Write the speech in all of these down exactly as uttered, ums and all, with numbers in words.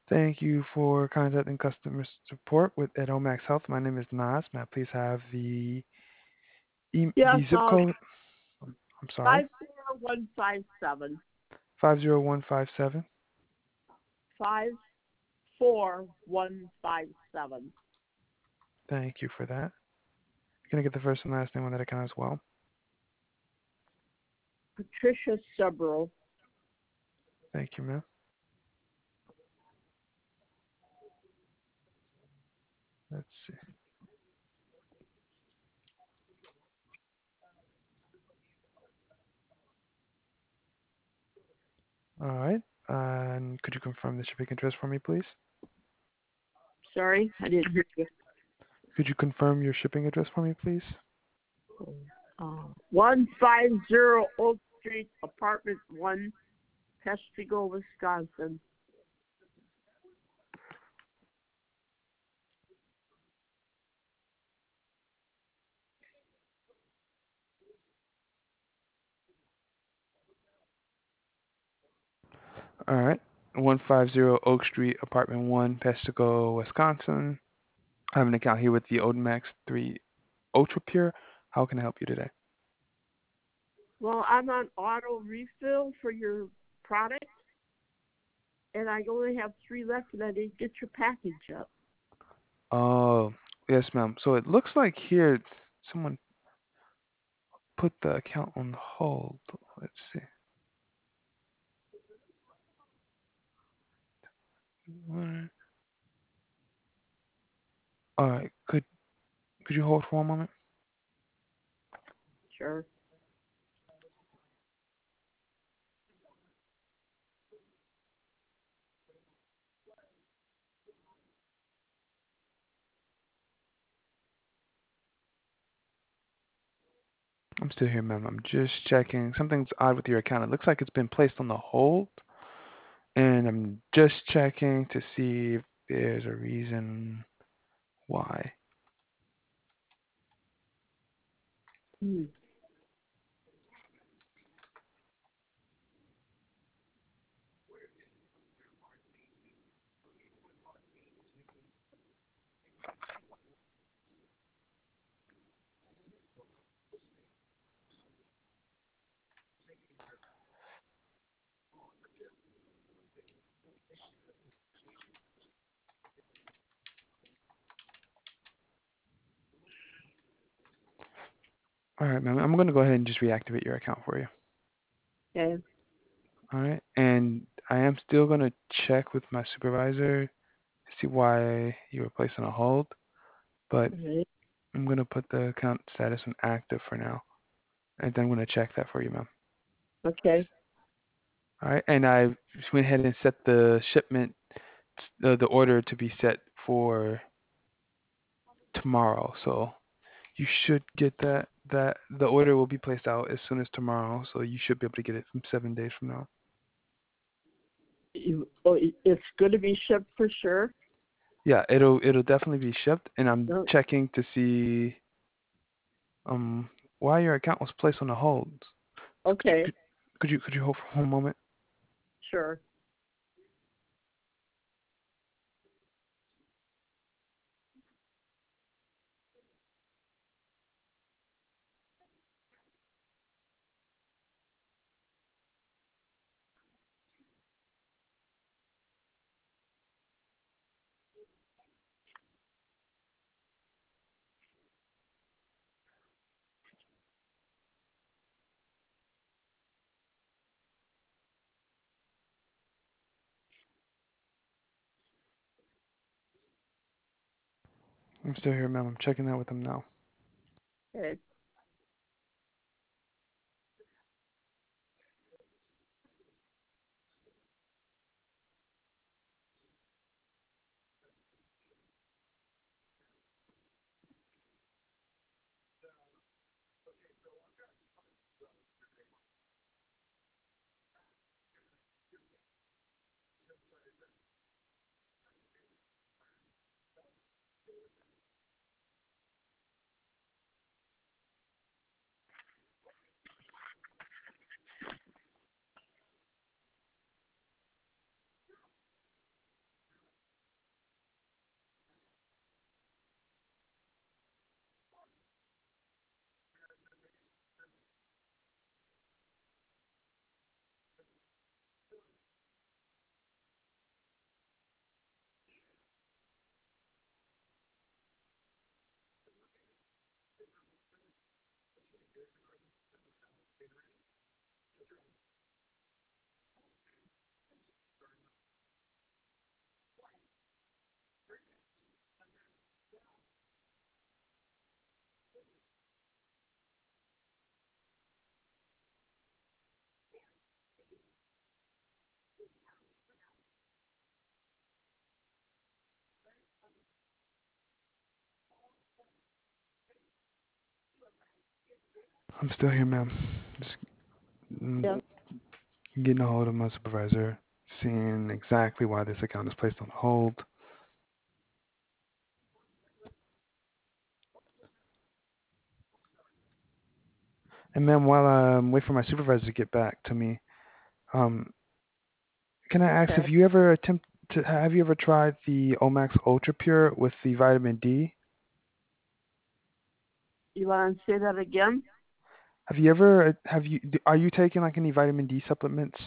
Thank you for contacting customer support with at Omax Health. My name is Nas. May I please have the e- Yes, the zip um, code? I'm I'm sorry. five four one five seven five zero one five seven. five four one five seven. Thank you for that. Can I get the first and last name on that account as well? Patricia Several. Thank you, ma'am. Let's see. All right. And could you confirm the shipping address for me, please? Sorry, I didn't hear you. Could you confirm your shipping address for me, please? Uh, one five zero Oak Street, Apartment One, Peshtigo, Wisconsin. All right. one five zero Oak Street, Apartment one, Peshtigo, Wisconsin. I have an account here with the Odemax three Ultra Pure. How can I help you today? Well, I'm on auto refill for your product, and I only have three left, and I didn't get your package up. Oh, yes, ma'am. So it looks like here someone put the account on hold. Let's see. Alright. All right. Could could you hold for one moment? Sure. I'm still here, ma'am. I'm just checking. Something's odd with your account. It looks like it's been placed on the hold, and I'm just checking to see if there's a reason why. Hmm. All right, ma'am. I'm going to go ahead and just reactivate your account for you. Okay. All right. And I am still going to check with my supervisor to see why you were placed on a hold, but Okay. I'm going to put the account status on active for now, and then I'm going to check that for you, ma'am. Okay. All right. And I just went ahead and set the shipment, the, the order to be set for tomorrow. So you should get that. That the order will be placed out as soon as tomorrow, so you should be able to get it from seven days from now. You, oh, it's going to be shipped for sure. Yeah, it'll it'll definitely be shipped, and I'm No. checking to see um why your account was placed on a hold. Okay. Could, could you could you hold for one moment? Sure. I'm still here, ma'am. I'm checking that with them now. Okay. I'm still here, ma'am. Just mm, Yes. getting a hold of my supervisor, seeing exactly why this account is placed on hold. And ma'am, while I um, wait for my supervisor to get back to me, um, can I ask Okay. if you ever attempt to have you ever tried the Omax Ultra Pure with the vitamin D? You want to say that again? Have you ever have you are you taking like any vitamin D supplements?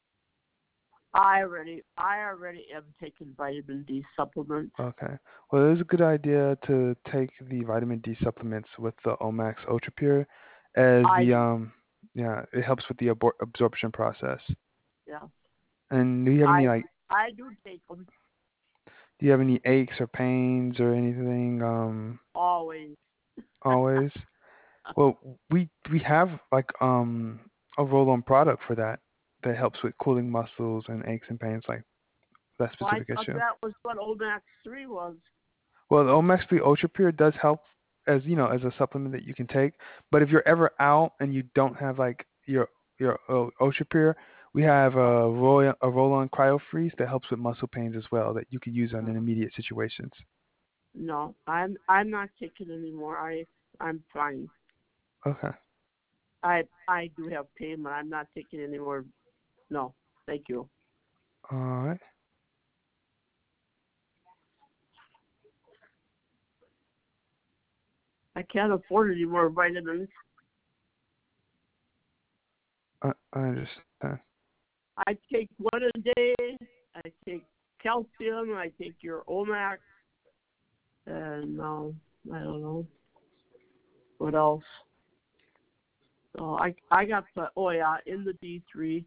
I already, I already am taking vitamin D supplements. Okay. Well, it is a good idea to take the vitamin D supplements with the Omax Ultra Pure, as I the do. um yeah it helps with the abor- absorption process. Yeah. And do you have any I, like I do take them do you have any aches or pains or anything um always. always? Well, we we have like um a roll-on product for that that helps with cooling muscles and aches and pains like that Well, I specific thought issue. that was what Omax three was. Well, the Omax three Ultra Pure does help as you know as a supplement that you can take. But if you're ever out and you don't have like your your uh, Ultra Pure, we have a Oh, roll a roll-on Cryo Freeze that helps with muscle pains as well that you can use on uh, in immediate situations. no, I'm I'm not taking anymore. I I'm fine. Okay. I I do have pain, but I'm not taking anymore. No, thank you. All right. I can't afford any more vitamins. I, I understand. I take one a day. I take calcium. I take your Omax, and um, I don't know what else. So I I got the oh yeah in the D three.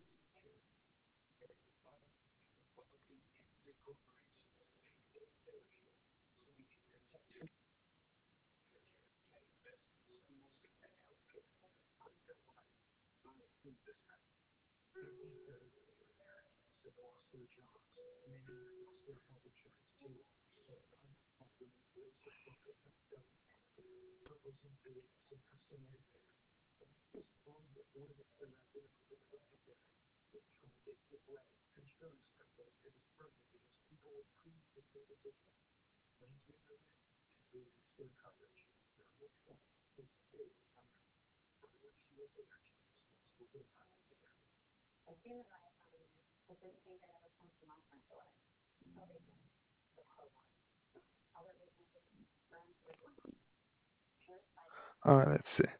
All right. Let's see.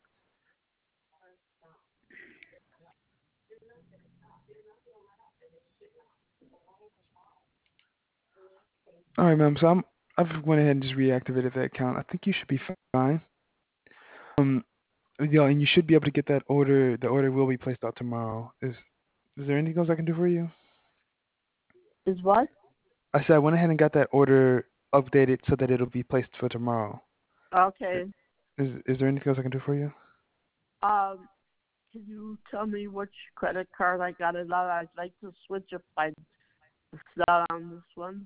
All right, ma'am. So I'm I've went ahead and just reactivated that account. I think you should be fine. Um, yeah, and you should be able to get that order. The order will be placed out tomorrow. Is is there anything else I can do for you? Is what? I said I went ahead and got that order updated so that it'll be placed for tomorrow. Okay. Is is there anything else I can do for you? Um, can you tell me which credit card I got it on? I'd like to switch if I it's not on this one.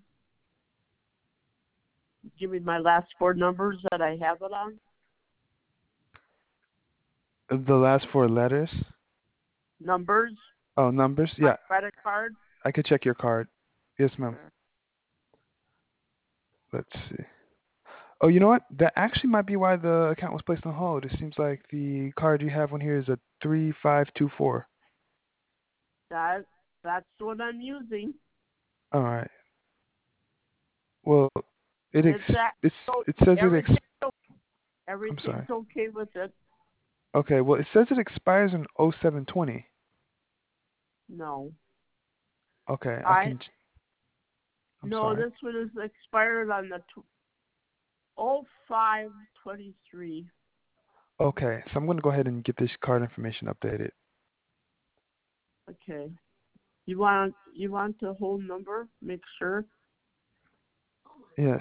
Give me my last four numbers that I have it on. The last four letters? Numbers, Oh, numbers? my Yeah, credit card. I could check your card. Yes, ma'am. Sure. Let's see. Oh, you know what? That actually might be why the account was placed on hold. It seems like the card you have on here is a three five two four. That that's what I'm using. All right. Well, it ex It's that it's so it says it ex. everything I'm everything's sorry. okay with it. Okay. Well, it says it expires in oh seven twenty. No. Okay, I I can. I'm no, sorry. this one is expired on the oh five twenty-three. Okay, so I'm gonna go ahead and get this card information updated. Okay. You want you want the whole number? Make sure. Yes.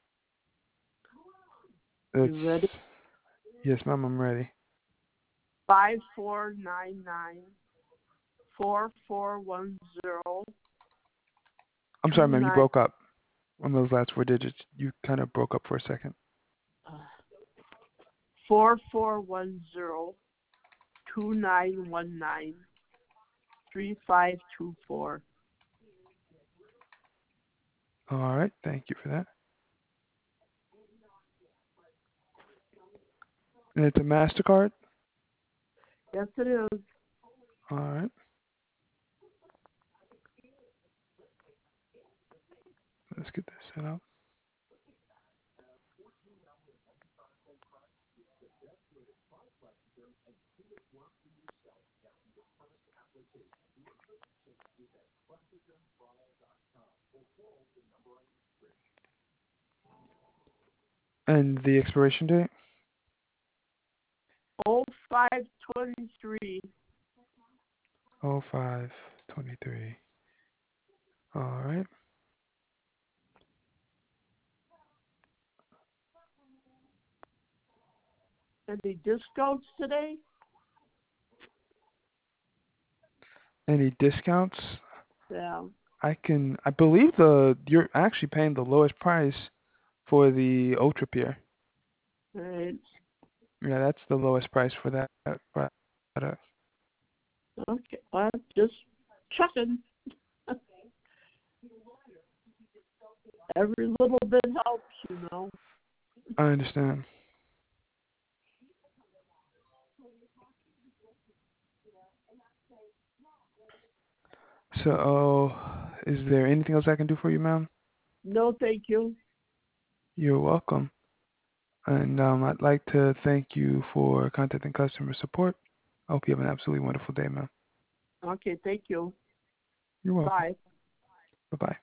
It's You ready? yes, ma'am. I'm ready. Five four nine nine four four one zero I'm sorry, two ma'am. You nine broke up on those last four digits. You kind of broke up for a second. four four one zero two nine one nine, three five two four. All right, thank you for that. And it's a MasterCard? Yes, it is. All right. Let's get this set up. And the expiration date? oh five twenty-three. oh five twenty-three. All right. Any discounts today? Any discounts? Yeah. I can, I believe the you're actually paying the lowest price for the Ultra Pure. Right. Yeah, that's the lowest price for that product. Okay. Well, just checking. Every little bit helps, you know. I understand. So, is there anything else I can do for you, ma'am? No, thank you. You're welcome. And um, I'd like to thank you for contacting customer support. I hope you have an absolutely wonderful day, ma'am. Okay, thank you. You're welcome. Bye. Bye-bye.